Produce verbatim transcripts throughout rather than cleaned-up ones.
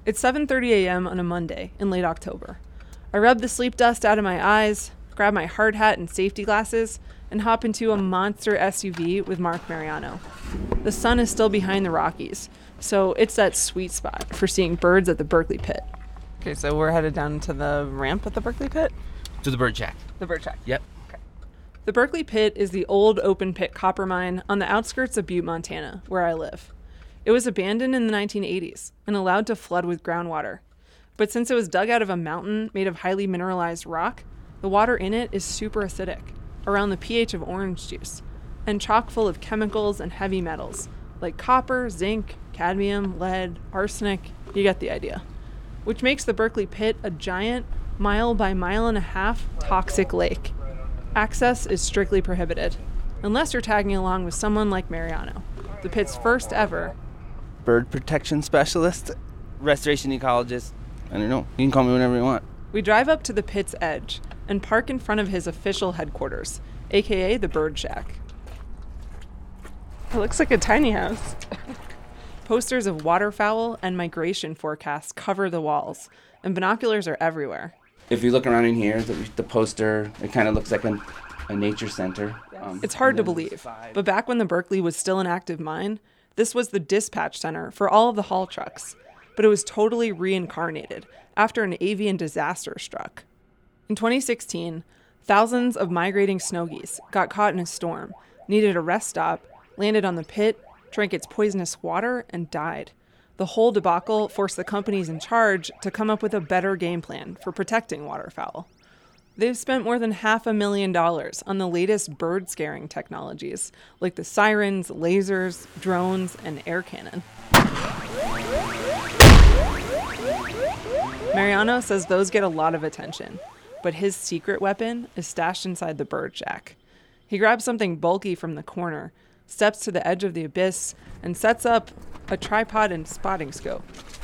It's seven thirty a.m. on a Monday in late October. I rub the sleep dust out of my eyes, grab my hard hat and safety glasses, and hop into a monster S U V with Mark Mariano. The sun is still behind the Rockies, so it's that sweet spot for seeing birds at the Berkeley Pit. Okay, so we're headed down to the ramp at the Berkeley Pit? To the bird shack. The bird shack. Yep. Okay. The Berkeley Pit is the old open pit copper mine on the outskirts of Butte, Montana, where I live. It was abandoned in the nineteen eighties and allowed to flood with groundwater. But since it was dug out of a mountain made of highly mineralized rock, the water in it is super acidic, around the pH of orange juice, and chock full of chemicals and heavy metals, like copper, zinc, cadmium, lead, arsenic, you get the idea. Which makes the Berkeley Pit a giant, mile by mile and a half, toxic lake. Access is strictly prohibited, unless you're tagging along with someone like Mariano, the pit's first ever bird protection specialist, restoration ecologist. I don't know. You can call me whatever you want. We drive up to the pit's edge and park in front of his official headquarters, aka the Bird Shack. It looks like a tiny house. Posters of waterfowl and migration forecasts cover the walls, and binoculars are everywhere. If you look around in here, the, the poster, it kind of looks like a, a nature center. Um, it's hard to believe, but back when the Berkeley was still an active mine, this was the dispatch center for all of the haul trucks, but it was totally reincarnated after an avian disaster struck. In twenty sixteen, thousands of migrating snow geese got caught in a storm, needed a rest stop, landed on the pit, drank its poisonous water, and died. The whole debacle forced the companies in charge to come up with a better game plan for protecting waterfowl. They've spent more than half a million dollars on the latest bird scaring technologies, like the sirens, lasers, drones, and air cannon. Mariano says those get a lot of attention, but his secret weapon is stashed inside the bird shack. He grabs something bulky from the corner, steps to the edge of the abyss, and sets up a tripod and spotting scope.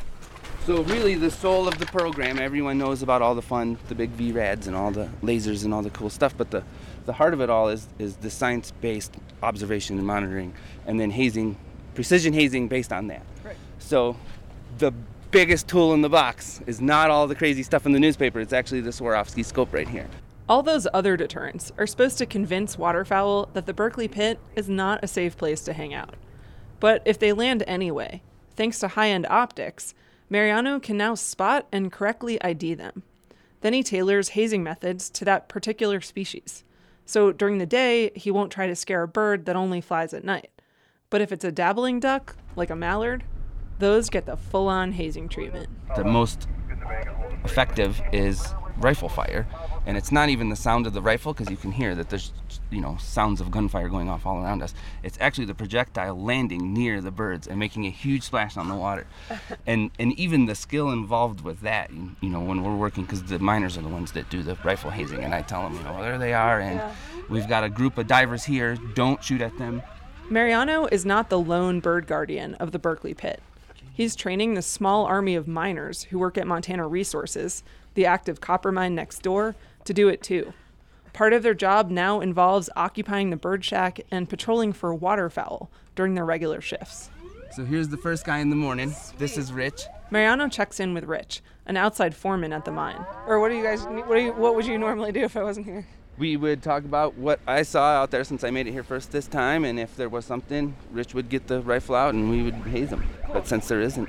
So really the soul of the program, everyone knows about all the fun, the big V RADs and all the lasers and all the cool stuff, but the, the heart of it all is, is the science-based observation and monitoring, and then hazing, precision hazing based on that. Right. So the biggest tool in the box is not all the crazy stuff in the newspaper, it's actually the Swarovski scope right here. All those other deterrents are supposed to convince waterfowl that the Berkeley Pit is not a safe place to hang out. But if they land anyway, thanks to high-end optics, Mariano can now spot and correctly I D them. Then he tailors hazing methods to that particular species. So during the day, he won't try to scare a bird that only flies at night. But if it's a dabbling duck, like a mallard, those get the full-on hazing treatment. The most effective is rifle fire, and it's not even the sound of the rifle, because you can hear that there's, you know, sounds of gunfire going off all around us. It's actually the projectile landing near the birds and making a huge splash on the water. And and even the skill involved with that, you, you know, when we're working, because the miners are the ones that do the rifle hazing, and I tell them, you know, there they are, and yeah. We've got a group of divers here, don't shoot at them. Mariano is not the lone bird guardian of the Berkeley Pit. He's training the small army of miners who work at Montana Resources, the active copper mine next door, to do it too. Part of their job now involves occupying the bird shack and patrolling for waterfowl during their regular shifts. So here's the first guy in the morning. This is Rich. Mariano checks in with Rich, an outside foreman at the mine. Or what do you guys? What do you? What would you normally do if I wasn't here? We would talk about what I saw out there since I made it here first this time, and if there was something, Rich would get the rifle out and we would haze him. But since there isn't,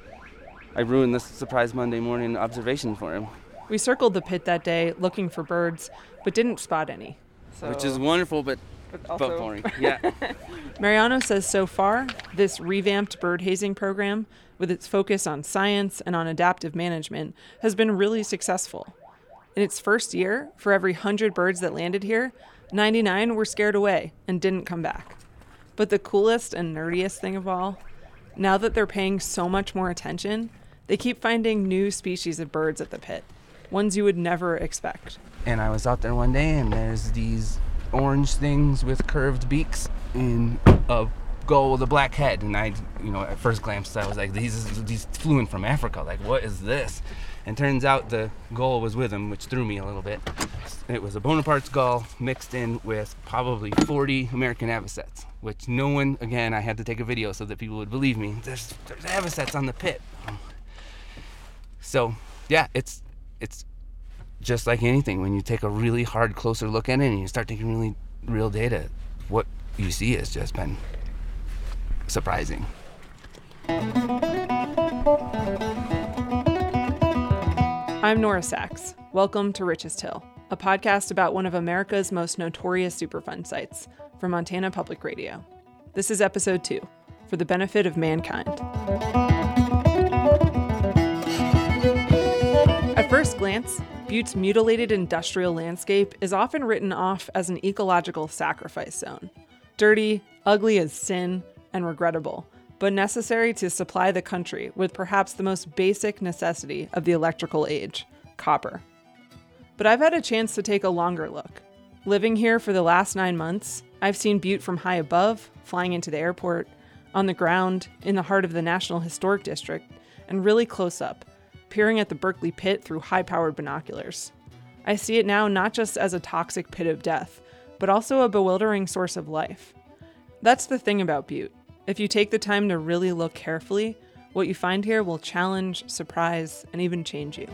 I ruined this surprise Monday morning observation for him. We circled the pit that day looking for birds, but didn't spot any. So, which is wonderful, but, but, also... but boring. Yeah. Mariano says so far, this revamped bird hazing program, with its focus on science and on adaptive management, has been really successful. In its first year, for every one hundred birds that landed here, ninety-nine were scared away and didn't come back. But the coolest and nerdiest thing of all, now that they're paying so much more attention, they keep finding new species of birds at the pit, ones you would never expect. And I was out there one day, and there's these orange things with curved beaks and a gull with a black head. And I, you know, at first glance, I was like, these these flew in from Africa. Like, what is this? And turns out the gull was with him, which threw me a little bit. It was a Bonaparte's gull mixed in with probably forty American avocets, which no one, again, I had to take a video so that people would believe me. There's, there's avocets on the pit. So, yeah, it's it's just like anything. When you take a really hard, closer look at it and you start taking really real data, what you see has just been surprising. I'm Nora Sachs. Welcome to Richest Hill, a podcast about one of America's most notorious Superfund sites from Montana Public Radio. This is episode two, For the Benefit of Mankind. At first glance, Butte's mutilated industrial landscape is often written off as an ecological sacrifice zone. Dirty, ugly as sin, and regrettable, but necessary to supply the country with perhaps the most basic necessity of the electrical age, copper. But I've had a chance to take a longer look. Living here for the last nine months, I've seen Butte from high above, flying into the airport, on the ground, in the heart of the National Historic District, and really close up, peering at the Berkeley Pit through high-powered binoculars. I see it now not just as a toxic pit of death, but also a bewildering source of life. That's the thing about Butte. If you take the time to really look carefully, what you find here will challenge, surprise, and even change you.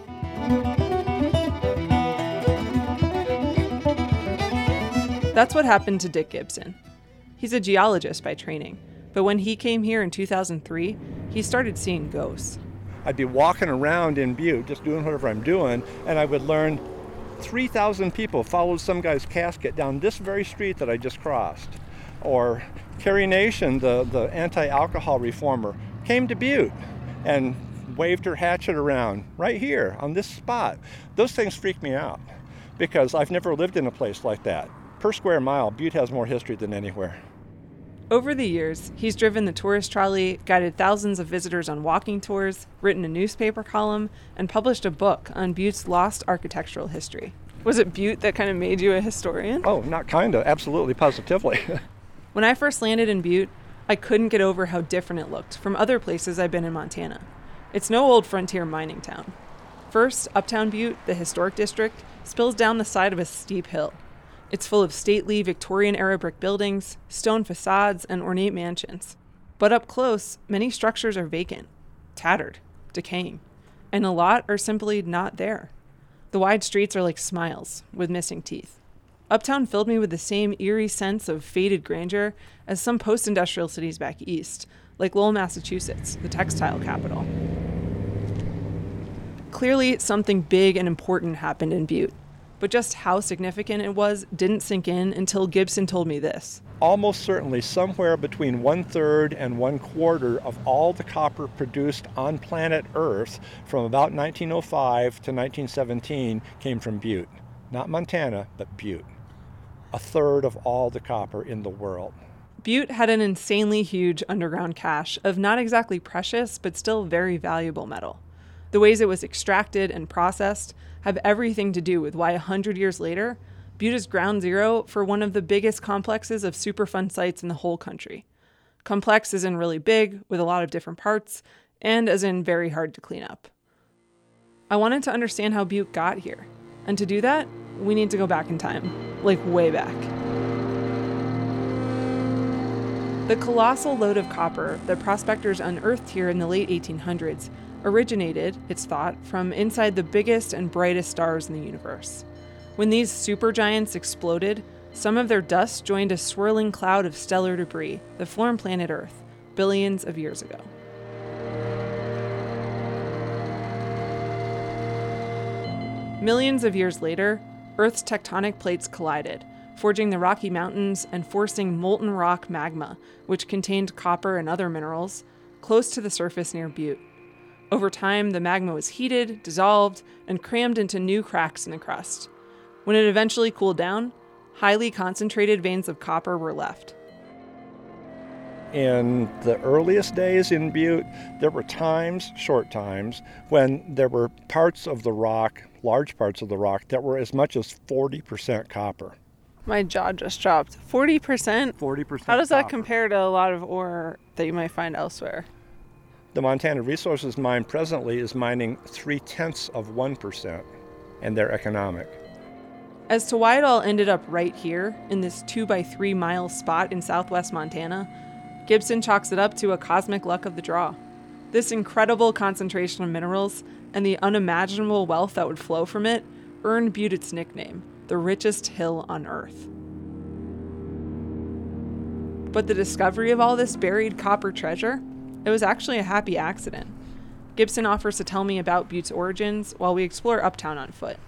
That's what happened to Dick Gibson. He's a geologist by training, but when he came here in two thousand three, he started seeing ghosts. I'd be walking around in Butte, just doing whatever I'm doing, and I would learn three thousand people followed some guy's casket down this very street that I just crossed. Or Carrie Nation, the, the anti-alcohol reformer, came to Butte and waved her hatchet around right here on this spot. Those things freak me out because I've never lived in a place like that. Per square mile, Butte has more history than anywhere. Over the years, he's driven the tourist trolley, guided thousands of visitors on walking tours, written a newspaper column, and published a book on Butte's lost architectural history. Was it Butte that kind of made you a historian? Oh, not kind of, absolutely, positively. When I first landed in Butte, I couldn't get over how different it looked from other places I've been in Montana. It's no old frontier mining town. First, Uptown Butte, the historic district, spills down the side of a steep hill. It's full of stately Victorian-era brick buildings, stone facades, and ornate mansions. But up close, many structures are vacant, tattered, decaying, and a lot are simply not there. The wide streets are like smiles, with missing teeth. Uptown filled me with the same eerie sense of faded grandeur as some post-industrial cities back east, like Lowell, Massachusetts, the textile capital. Clearly, something big and important happened in Butte. But just how significant it was didn't sink in until Gibson told me this. Almost certainly somewhere between one-third and one-quarter of all the copper produced on planet Earth from about nineteen oh five to nineteen seventeen came from Butte. Not Montana, but Butte. A third of all the copper in the world. Butte had an insanely huge underground cache of not exactly precious, but still very valuable metal. The ways it was extracted and processed have everything to do with why one hundred years later, Butte is ground zero for one of the biggest complexes of Superfund sites in the whole country. Complex as in really big, with a lot of different parts, and as in very hard to clean up. I wanted to understand how Butte got here, and to do that, we need to go back in time, like way back. The colossal load of copper that prospectors unearthed here in the late eighteen hundreds originated, it's thought, from inside the biggest and brightest stars in the universe. When these supergiants exploded, some of their dust joined a swirling cloud of stellar debris that formed planet Earth billions of years ago. Millions of years later, Earth's tectonic plates collided, forging the Rocky Mountains and forcing molten rock magma, which contained copper and other minerals, close to the surface near Butte. Over time, the magma was heated, dissolved, and crammed into new cracks in the crust. When it eventually cooled down, highly concentrated veins of copper were left. In the earliest days in Butte, there were times, short times, when there were parts of the rock, large parts of the rock, that were as much as forty percent copper. My jaw just dropped. forty percent? forty percent How does that copper. compare to a lot of ore that you might find elsewhere? The Montana Resources Mine presently is mining three-tenths of one percent, and they're economic. As to why it all ended up right here, in this two by three mile spot in southwest Montana, Gibson chalks it up to a cosmic luck of the draw. This incredible concentration of minerals and the unimaginable wealth that would flow from it earned Butte its nickname, the richest hill on Earth. But the discovery of all this buried copper treasure, it was actually a happy accident. Gibson offers to tell me about Butte's origins while we explore uptown on foot.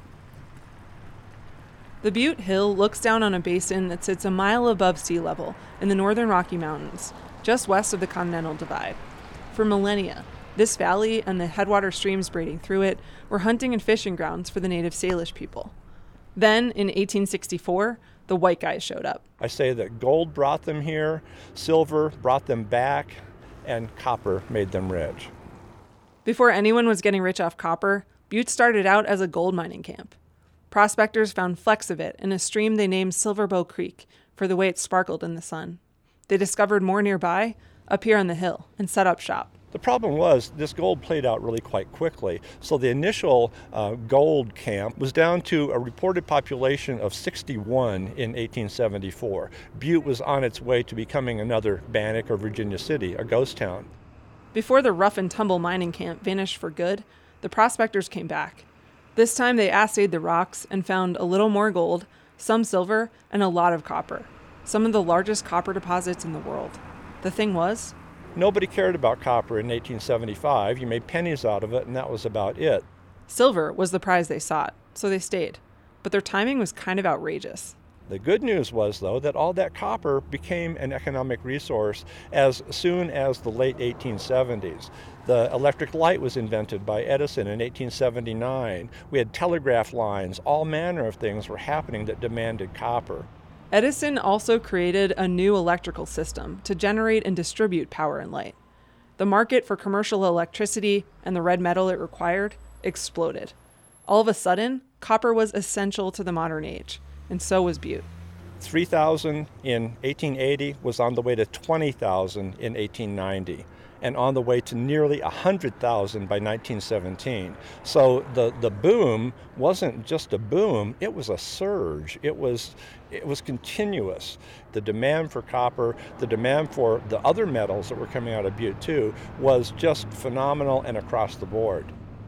The Butte Hill looks down on a basin that sits a mile above sea level in the northern Rocky Mountains, just west of the Continental Divide. For millennia, this valley and the headwater streams braiding through it were hunting and fishing grounds for the native Salish people. Then, in eighteen sixty-four, the white guys showed up. I say that gold brought them here, silver brought them back, and copper made them rich. Before anyone was getting rich off copper, Butte started out as a gold mining camp. Prospectors found flecks of it in a stream they named Silverbow Creek for the way it sparkled in the sun. They discovered more nearby, up here on the hill, and set up shop. The problem was this gold played out really quite quickly. So the initial uh, gold camp was down to a reported population of sixty-one in eighteen seventy-four. Butte was on its way to becoming another Bannock or Virginia City, a ghost town. Before the rough and tumble mining camp vanished for good, the prospectors came back. This time they assayed the rocks and found a little more gold, some silver, and a lot of copper. Some of the largest copper deposits in the world. The thing was, nobody cared about copper in eighteen seventy-five. You made pennies out of it, and that was about it. Silver was the prize they sought, so they stayed. But their timing was kind of outrageous. The good news was, though, that all that copper became an economic resource as soon as the late eighteen seventies. The electric light was invented by Edison in eighteen seventy-nine. We had telegraph lines. All manner of things were happening that demanded copper. Edison also created a new electrical system to generate and distribute power and light. The market for commercial electricity and the red metal it required exploded. All of a sudden, copper was essential to the modern age, and so was Butte. three thousand in eighteen eighty was on the way to twenty thousand in eighteen ninety, and on the way to nearly one hundred thousand by nineteen seventeen. So the, the boom wasn't just a boom, it was a surge. It was, it was continuous. The demand for copper, the demand for the other metals that were coming out of Butte too, was just phenomenal and across the board.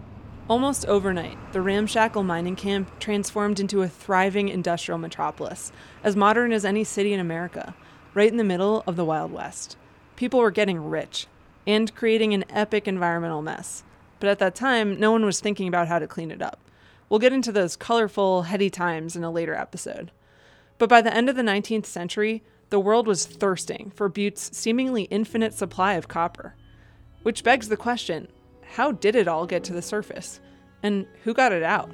Almost overnight, the ramshackle mining camp transformed into a thriving industrial metropolis, as modern as any city in America, right in the middle of the Wild West. People were getting rich and creating an epic environmental mess. But at that time, no one was thinking about how to clean it up. We'll get into those colorful, heady times in a later episode. But by the end of the nineteenth century, the world was thirsting for Butte's seemingly infinite supply of copper. Which begs the question, how did it all get to the surface? And who got it out?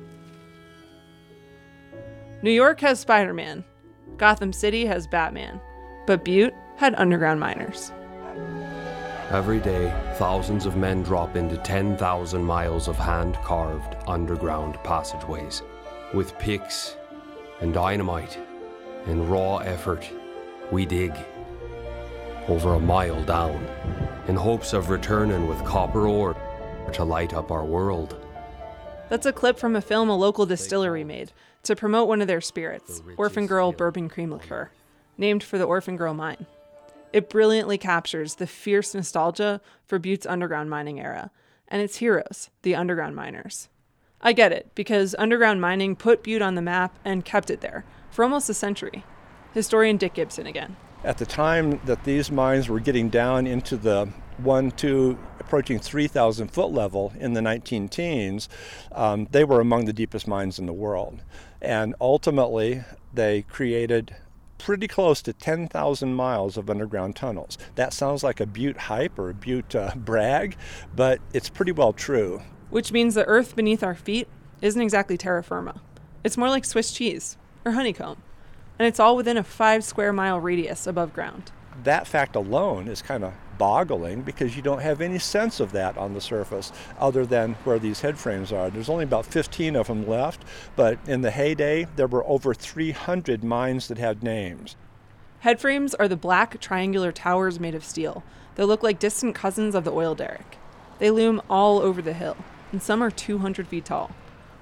New York has Spider-Man. Gotham City has Batman. But Butte had underground miners. Every day, thousands of men drop into ten thousand miles of hand-carved underground passageways. With picks and dynamite and raw effort, we dig over a mile down in hopes of returning with copper ore to light up our world. That's a clip from a film a local distillery made to promote one of their spirits, Orphan Girl Bourbon Cream Liqueur, named for the Orphan Girl mine. It brilliantly captures the fierce nostalgia for Butte's underground mining era and its heroes, the underground miners. I get it, because underground mining put Butte on the map and kept it there for almost a century. Historian Dick Gibson again. At the time that these mines were getting down into the one, two, approaching three thousand foot level in the nineteen teens, um, they were among the deepest mines in the world. And ultimately, they created pretty close to ten thousand miles of underground tunnels. That sounds like a Butte hype or a Butte uh, brag, but it's pretty well true. Which means the earth beneath our feet isn't exactly terra firma. It's more like Swiss cheese or honeycomb. And it's all within a five square mile radius above ground. That fact alone is kind of boggling because you don't have any sense of that on the surface other than where these head frames are. There's only about fifteen of them left, but in the heyday, there were over three hundred mines that had names. Head frames are the black triangular towers made of steel that look like distant cousins of the oil derrick. They loom all over the hill, and some are two hundred feet tall.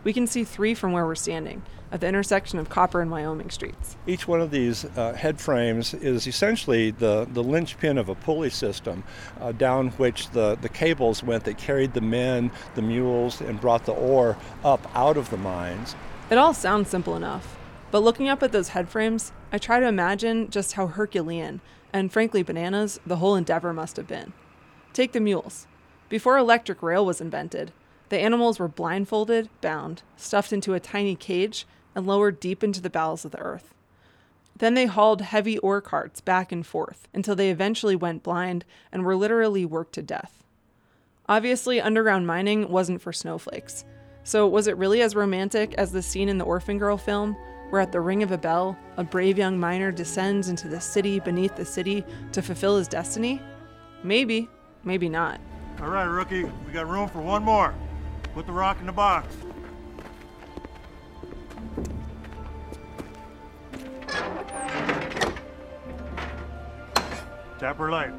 We can see three from where we're standing, at the intersection of Copper and Wyoming streets. Each one of these uh, head frames is essentially the, the linchpin of a pulley system uh, down which the, the cables went that carried the men, the mules, and brought the ore up out of the mines. It all sounds simple enough, but looking up at those head frames, I try to imagine just how Herculean, and frankly bananas, the whole endeavor must have been. Take the mules. Before electric rail was invented, the animals were blindfolded, bound, stuffed into a tiny cage, and lowered deep into the bowels of the earth. Then they hauled heavy ore carts back and forth until they eventually went blind and were literally worked to death. Obviously, underground mining wasn't for snowflakes. So was it really as romantic as the scene in the Orphan Girl film, where at the ring of a bell, a brave young miner descends into the city beneath the city to fulfill his destiny? Maybe, maybe not. All right, rookie, we got room for one more. Put the rock in the box. Tap her light.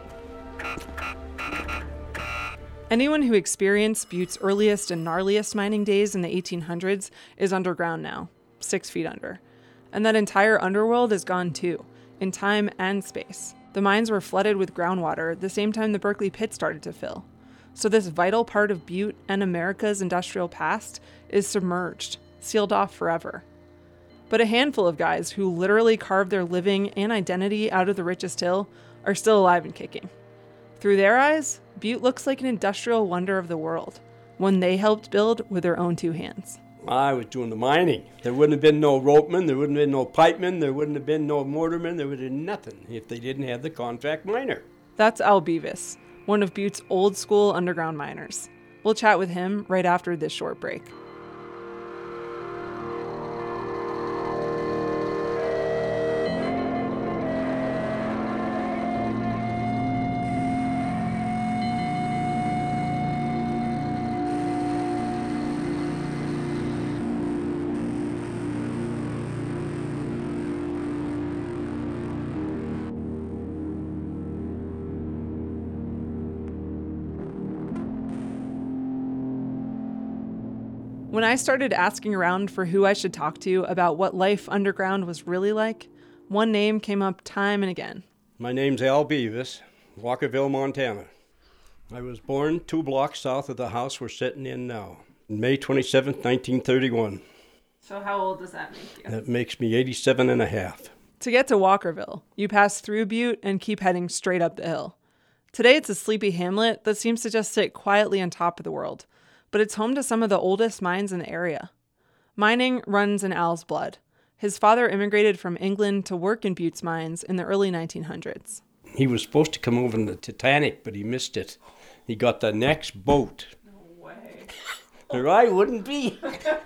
Anyone who experienced Butte's earliest and gnarliest mining days in the eighteen hundreds is underground now, six feet under. And that entire underworld is gone too, in time and space. The mines were flooded with groundwater the same time the Berkeley pit started to fill. So this vital part of Butte and America's industrial past is submerged, sealed off forever. But a handful of guys who literally carved their living and identity out of the richest hill are still alive and kicking. Through their eyes, Butte looks like an industrial wonder of the world, one they helped build with their own two hands. I was doing the mining. There wouldn't have been no ropemen, there wouldn't have been no pipemen, there wouldn't have been no mortarmen, there would have been nothing if they didn't have the contract miner. That's Al Beavis, one of Butte's old school underground miners. We'll chat with him right after this short break. When I started asking around for who I should talk to about what life underground was really like, one name came up time and again. My name's Al Beavis, Walkerville, Montana. I was born two blocks south of the house we're sitting in now, May twenty-seventh, nineteen thirty-one. So how old does that make you? That makes me eighty-seven and a half. To get to Walkerville, you pass through Butte and keep heading straight up the hill. Today it's a sleepy hamlet that seems to just sit quietly on top of the world, but it's home to some of the oldest mines in the area. Mining runs in Al's blood. His father immigrated from England to work in Butte's mines in the early nineteen hundreds. He was supposed to come over in the Titanic, but he missed it. He got the next boat. No way. Or I wouldn't be.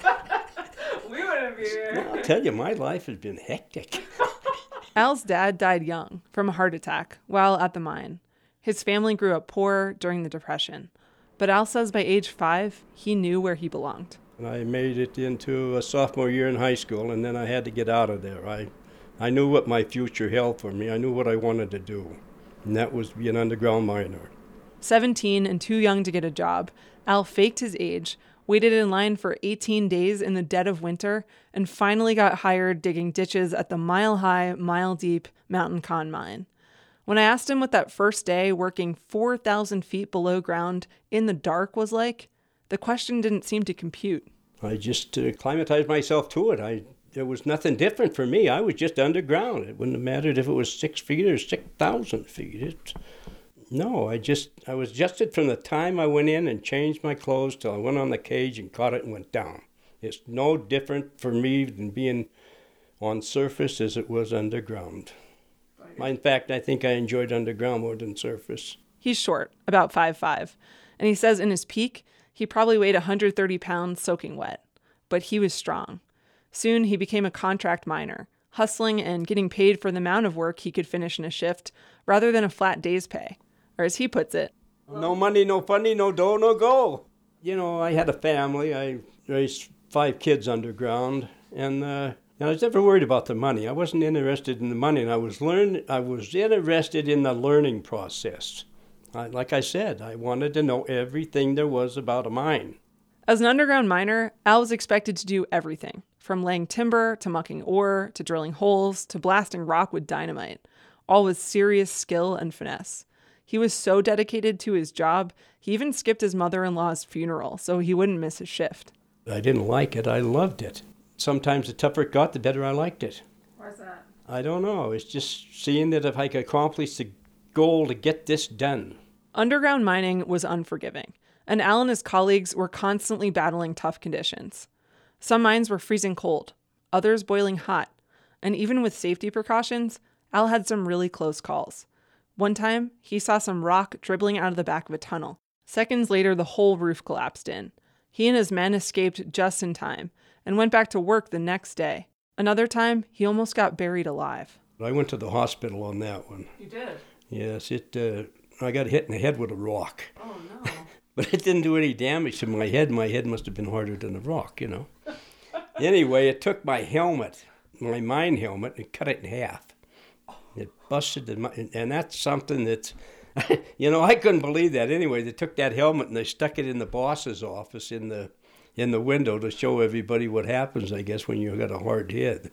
We wouldn't be here. I'll tell you, my life has been hectic. Al's dad died young from a heart attack while at the mine. His family grew up poor during the Depression. But Al says by age five, he knew where he belonged. I made it into a sophomore year in high school, and then I had to get out of there. I, I knew what my future held for me. I knew what I wanted to do, and that was be an underground miner. seventeen and too young to get a job, Al faked his age, waited in line for eighteen days in the dead of winter, and finally got hired digging ditches at the mile-high, mile-deep Mountain Con mine. When I asked him what that first day working four thousand feet below ground in the dark was like, the question didn't seem to compute. I just uh, acclimatized myself to it. I There was nothing different for me. I was just underground. It wouldn't have mattered if it was six feet or six thousand feet. It, no, I just, I was adjusted from the time I went in and changed my clothes till I went on the cage and caught it and went down. It's no different for me than being on surface as it was underground. In fact, I think I enjoyed underground more than surface. He's short, about five foot five, and he says in his peak, he probably weighed one hundred thirty pounds soaking wet. But he was strong. Soon he became a contract miner, hustling and getting paid for the amount of work he could finish in a shift, rather than a flat day's pay. Or as he puts it, no money, no funny, no dough, no go. You know, I had a family. I raised five kids underground, and uh, I was never worried about the money. I wasn't interested in the money, and I was learn. I was interested in the learning process. I, like I said, I wanted to know everything there was about a mine. As an underground miner, Al was expected to do everything, from laying timber to mucking ore to drilling holes to blasting rock with dynamite, all with serious skill and finesse. He was so dedicated to his job, he even skipped his mother-in-law's funeral so he wouldn't miss his shift. I didn't like it. I loved it. Sometimes the tougher it got, the better I liked it. Why's that? I don't know. It's just seeing that if I could accomplish the goal to get this done. Underground mining was unforgiving, and Al and his colleagues were constantly battling tough conditions. Some mines were freezing cold, others boiling hot, and even with safety precautions, Al had some really close calls. One time, he saw some rock dribbling out of the back of a tunnel. Seconds later, the whole roof collapsed in. He and his men escaped just in time and went back to work the next day. Another time, he almost got buried alive. I went to the hospital on that one. You did? Yes, it. Uh, I got hit in the head with a rock. Oh, no. But it didn't do any damage to my head. My head must have been harder than the rock, you know. Anyway, it took my helmet, my mine helmet, and cut it in half. It busted, the, and that's something that, you know, I couldn't believe that. Anyway, they took that helmet and they stuck it in the boss's office in the in the window to show everybody what happens, I guess, when you got a hard head.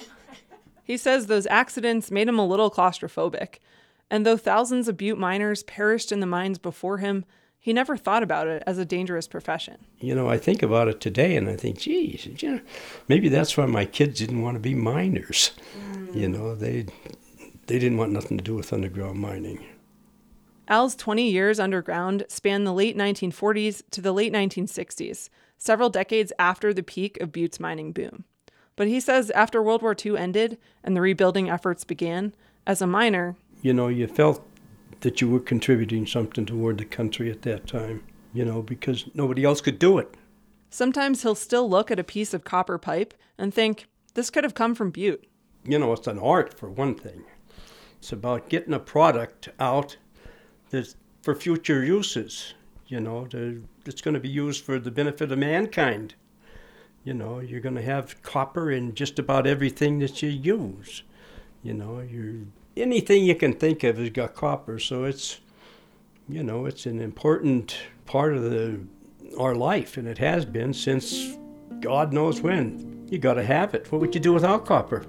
He says those accidents made him a little claustrophobic. And though thousands of Butte miners perished in the mines before him, he never thought about it as a dangerous profession. You know, I think about it today and I think, geez, you know, maybe that's why my kids didn't want to be miners. Mm. You know, they they didn't want nothing to do with underground mining. Al's twenty years underground spanned the late nineteen forties to the late nineteen sixties, several decades after the peak of Butte's mining boom. But he says after World War Two ended and the rebuilding efforts began, as a miner, you know, you felt that you were contributing something toward the country at that time, you know, because nobody else could do it. Sometimes he'll still look at a piece of copper pipe and think, this could have come from Butte. You know, it's an art, for one thing. It's about getting a product out that's for future uses, you know, to, that's going to be used for the benefit of mankind. You know, you're going to have copper in just about everything that you use. You know, you're... anything you can think of has got copper, so it's, you know, it's an important part of the our life, and it has been since God knows when. You got to have it. What would you do without copper?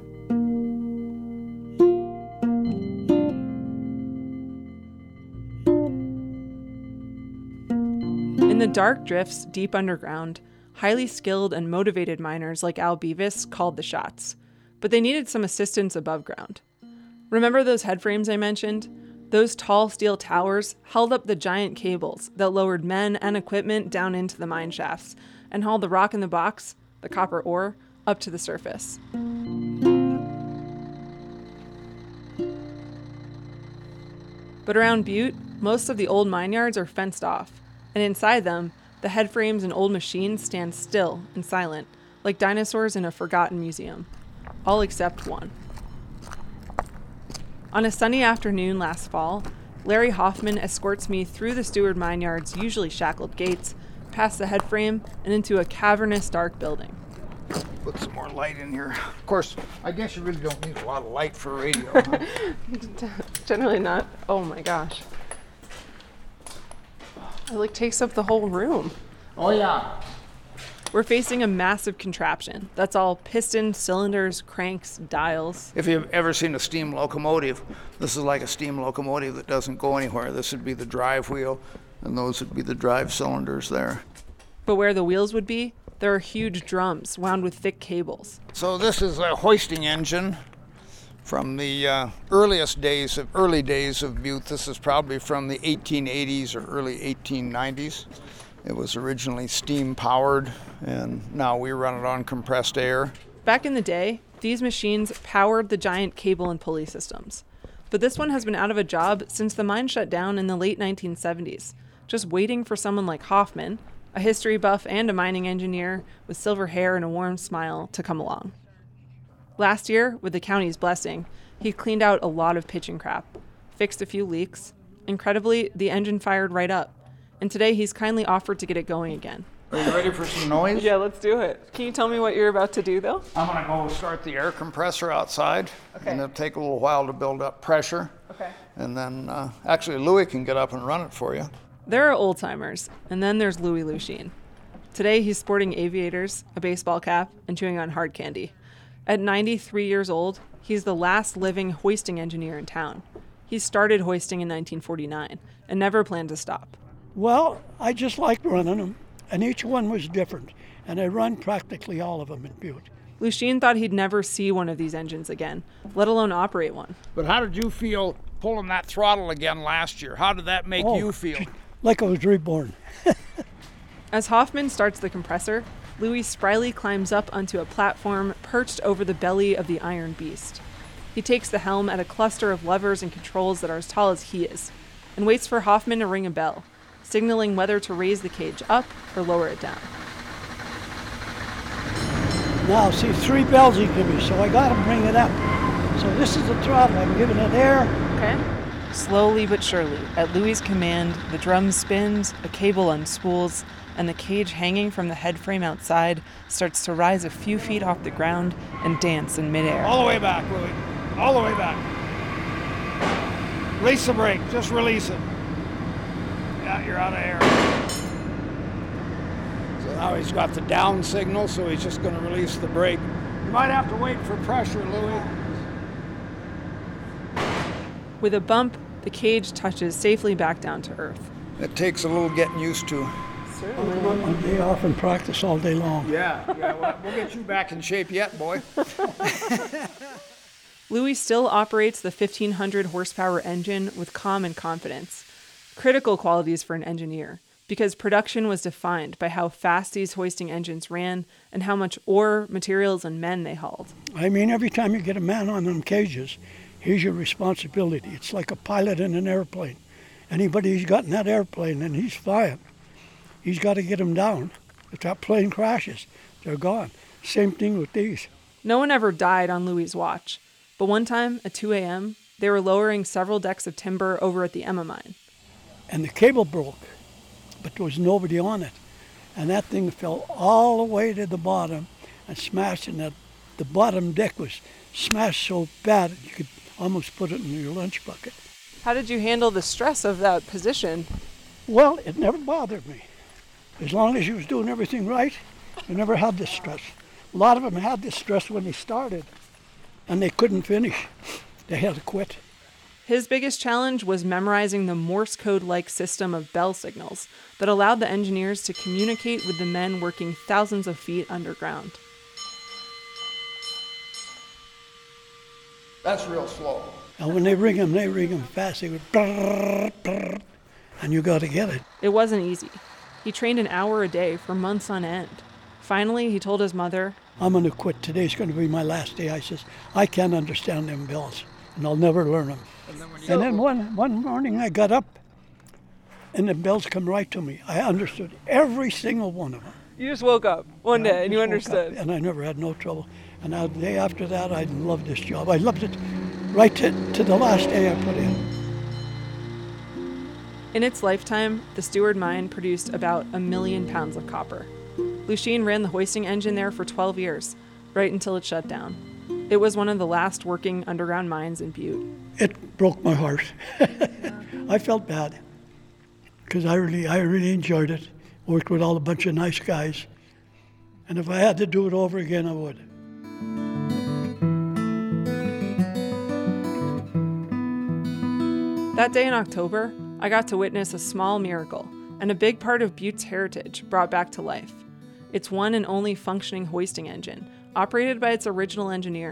In the dark drifts deep underground, highly skilled and motivated miners like Al Bevis called the shots, but they needed some assistance above ground. Remember those headframes I mentioned? Those tall steel towers held up the giant cables that lowered men and equipment down into the mine shafts and hauled the rock in the box, the copper ore, up to the surface. But around Butte, most of the old mine yards are fenced off, and inside them, the headframes and old machines stand still and silent, like dinosaurs in a forgotten museum. All except one. On a sunny afternoon last fall, Larry Hoffman escorts me through the Stewart Mine Yard's usually shackled gates, past the headframe, and into a cavernous, dark building. Put some more light in here. Of course, I guess you really don't need a lot of light for radio. Huh? Generally not. Oh my gosh. It like takes up the whole room. Oh yeah. We're facing a massive contraption that's all pistons, cylinders, cranks, dials. If you've ever seen a steam locomotive, this is like a steam locomotive that doesn't go anywhere. This would be the drive wheel, and those would be the drive cylinders there. But where the wheels would be, there are huge drums wound with thick cables. So this is a hoisting engine from the uh, earliest days of early days of Butte. This is probably from the eighteen eighties or early eighteen nineties. It was originally steam powered, and now we run it on compressed air. Back in the day, these machines powered the giant cable and pulley systems. But this one has been out of a job since the mine shut down in the late nineteen seventies, just waiting for someone like Hoffman, a history buff and a mining engineer with silver hair and a warm smile, to come along. Last year, with the county's blessing, he cleaned out a lot of pitch and crap, fixed a few leaks. Incredibly, the engine fired right up. And today he's kindly offered to get it going again. Are you ready for some noise? Yeah, let's do it. Can you tell me what you're about to do, though? I'm going to go start the air compressor outside. Okay. And it'll take a little while to build up pressure. Okay. And then, uh, actually, Louis can get up and run it for you. There are old-timers, and then there's Louis Lusheen. Today, he's sporting aviators, a baseball cap, and chewing on hard candy. At ninety-three years old, he's the last living hoisting engineer in town. He started hoisting in nineteen forty-nine and never planned to stop. Well, I just liked running them, and each one was different, and I run practically all of them in Butte. Lucian thought he'd never see one of these engines again, let alone operate one. But how did you feel pulling that throttle again last year? How did that make oh, you feel? Like I was reborn. As Hoffman starts the compressor, Louis spryly climbs up onto a platform perched over the belly of the Iron Beast. He takes the helm at a cluster of levers and controls that are as tall as he is, and waits for Hoffman to ring a bell, signaling whether to raise the cage up or lower it down. Now, see, three bells he gave me, so I got to bring it up. So this is the throttle. I'm giving it air. Okay. Slowly but surely, at Louis' command, the drum spins, a cable unspools, and the cage hanging from the head frame outside starts to rise a few feet off the ground and dance in midair. All the way back, Louis. All the way back. Release the brake. Just release it. Yeah, you're out of air. So now he's got the down signal, so he's just going to release the brake. You might have to wait for pressure, Louis. With a bump, the cage touches safely back down to earth. It takes a little getting used to. One day off and practice all day long. Yeah, yeah, well, we'll get you back in shape yet, boy. Louis still operates the fifteen hundred horsepower engine with calm and confidence. Critical qualities for an engineer, because production was defined by how fast these hoisting engines ran and how much ore, materials, and men they hauled. I mean, every time you get a man on them cages, here's your responsibility. It's like a pilot in an airplane. Anybody who's got in that airplane and he's flying, he's got to get them down. If that plane crashes, they're gone. Same thing with these. No one ever died on Louis' watch, but one time at two a.m., they were lowering several decks of timber over at the Emma mine. And the cable broke, but there was nobody on it. And that thing fell all the way to the bottom and smashed, and that the bottom deck was smashed so bad you could almost put it in your lunch bucket. How did you handle the stress of that position? Well, it never bothered me. As long as you was doing everything right, I never had this stress. A lot of them had this stress when they started, and they couldn't finish. They had to quit. His biggest challenge was memorizing the Morse code-like system of bell signals that allowed the engineers to communicate with the men working thousands of feet underground. That's real slow. And when they ring them, they ring them fast. They go, brrr, brrr, and you got to get it. It wasn't easy. He trained an hour a day for months on end. Finally, he told his mother, I'm going to quit. Today's going to be my last day. I says, I can't understand them bells, and I'll never learn them. And then, and then one, one morning I got up, and the bells come right to me. I understood every single one of them. You just woke up one day and you understood. And I never had no trouble. And the day after that, I loved this job. I loved it right to, to the last day I put in. In its lifetime, the Stewart mine produced about a million pounds of copper. Lucian ran the hoisting engine there for twelve years, right until it shut down. It was one of the last working underground mines in Butte. It broke my heart. I felt bad because I really, I really enjoyed it. Worked with all a bunch of nice guys. And if I had to do it over again, I would. That day in October, I got to witness a small miracle and a big part of Butte's heritage brought back to life. Its one and only functioning hoisting engine, operated by its original engineer.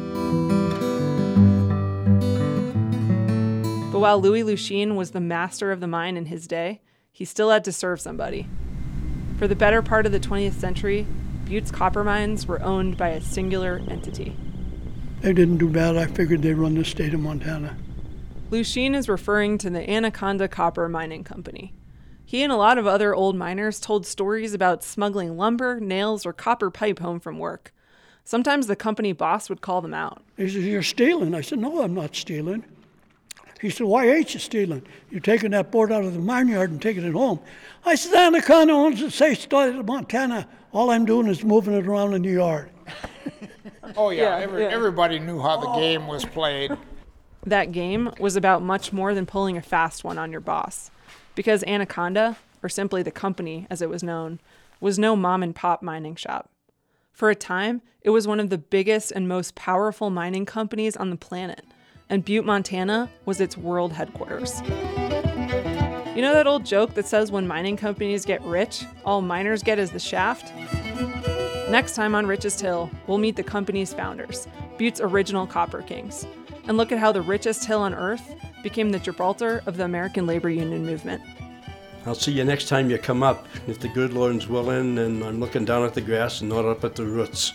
But while Louis Lucian was the master of the mine in his day, he still had to serve somebody. For the better part of the twentieth century, Butte's copper mines were owned by a singular entity. They didn't do bad. I figured they'd run the state of Montana. Lucian is referring to the Anaconda Copper Mining Company. He and a lot of other old miners told stories about smuggling lumber, nails, or copper pipe home from work. Sometimes the company boss would call them out. He said, "You're stealing." I said, "No, I'm not stealing." He said, "Why ain't you stealing? You're taking that board out of the mine yard and taking it home." I said, "Anaconda owns the state of Montana. All I'm doing is moving it around in the yard." Oh, yeah. Yeah, Every, yeah. Everybody knew how the game was played. That game was about much more than pulling a fast one on your boss. Because Anaconda, or simply the company as it was known, was no mom and pop mining shop. For a time, it was one of the biggest and most powerful mining companies on the planet, and Butte, Montana was its world headquarters. You know that old joke that says when mining companies get rich, all miners get is the shaft? Next time on Richest Hill, we'll meet the company's founders, Butte's original Copper Kings, and look at how the richest hill on Earth became the Gibraltar of the American labor union movement. I'll see you next time you come up, if the good Lord's willing, and I'm looking down at the grass and not up at the roots.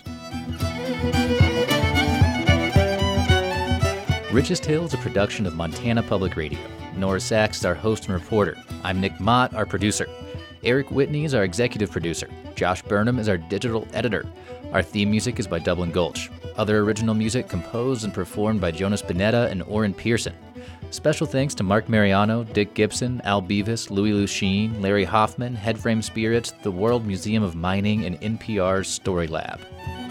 Richest Hill is a production of Montana Public Radio. Nora Sachs is our host and reporter. I'm Nick Mott, our producer. Eric Whitney is our executive producer. Josh Burnham is our digital editor. Our theme music is by Dublin Gulch. Other original music composed and performed by Jonas Bonetta and Orrin Pearson. Special thanks to Mark Mariano, Dick Gibson, Al Beavis, Louis Lucchine, Larry Hoffman, Headframe Spirits, the World Museum of Mining, and N P R's Story Lab.